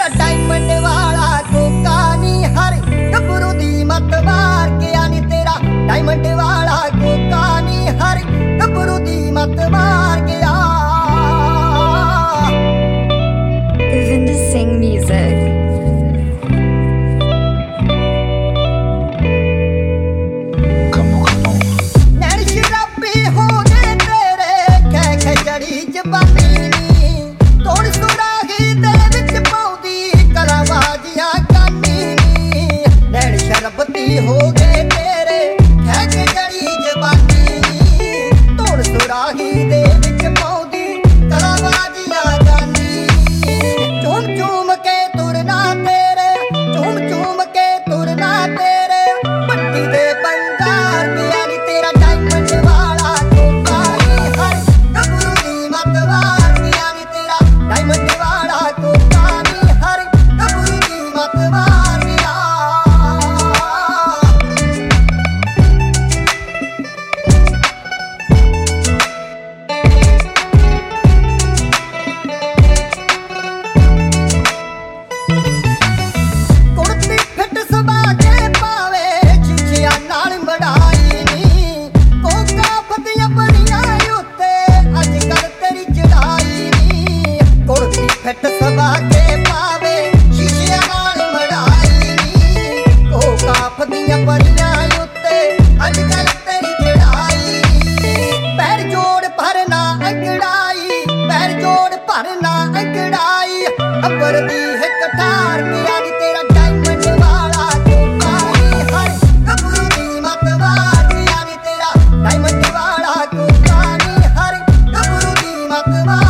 तेरा डायमंड वाला कोका नी हर गबरू दी मत मार के आनी तेरा डायमंड वाला कोका नी हर गबरू दी मत मार के आ। Vinda Singh Music. हो गए तेरे कह के जड़ी जबानी तोड़ सुराही दे विच पौंदी कलाबाजियां जानी। चूम चूम के तुरना तेरे चूम चूम के तुरना तेरे पट्टी दे बंगार के यानी तेरा डायमंड वाला कोका नी हर गबरू दी मत मार के यानी तेरा डायमंड वाला कोका नी हर गबरू दी मत मार। फिट सबा के पावे शीशिया नाल मड़ाई नी कोका फदियां परियां उत्ते अजकल तेरी चढ़ाई। पैर जोड़ भरना अंगड़ाई पैर जोड़ भरना अंगड़ाई अबर दी हिक ठार के आनी तेरा डायमंड वाला कोका नी हर गबरू दी मत मार के आनी तेरा डायमंड वाला कोका नी हर गबरू दी मत मार।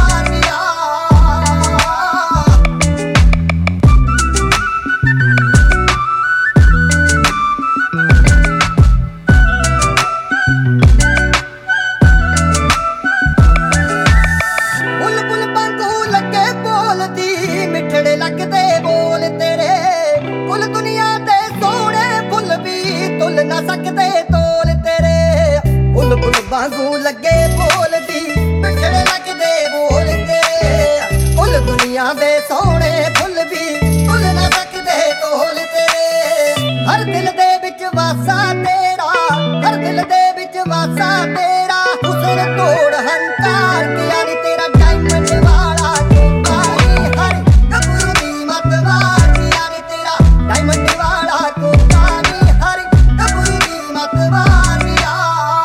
लगदे बोल तेरे कुल दुनिया दे सोने फुल भी तुल ना सकदे तोल तेरे बुलबुल वांगू लगे बोल दी बिछड़े लगदे बोल तेरे कुल दुनिया दे सोने फुल भी तुल ना सकदे तोल तेरे। हर दिल दे विच वासा तेरा हर दिल दे विच वासा तेरा हुस्न तोड़ हंकार के यानी तेरा डायमंड वाला कोका नी हर गबरू दी मत मार के यानी तेरा डायमंड वाला कोका नी हर गबरू दी मत मार के आ।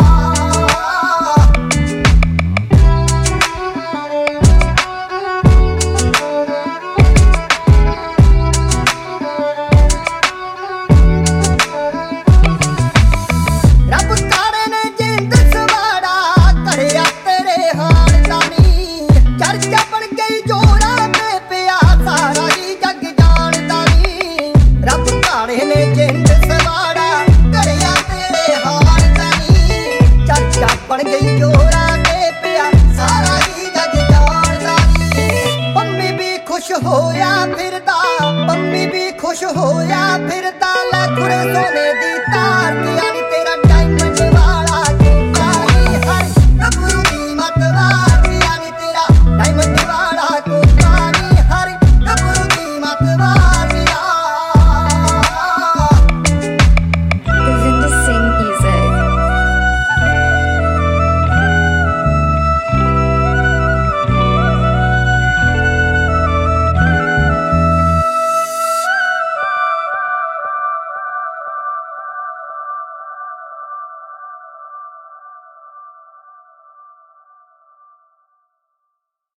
रब काले ने जिंद सवाड़ा कड़िया तेरे हाल दानी चर्चा बन गई जोरा ते पिया सारा ही जग जानदा नी। रब काले ने जिंद सवाड़ा कड़िया तेरे हाल दानी चर्चा बन गई जोरा ते पिया सारा ही जग जानदा नी। पम्मी भी खुश होया फिरदा पम्मी भी खुश होया फिरदा लखुर सोने दी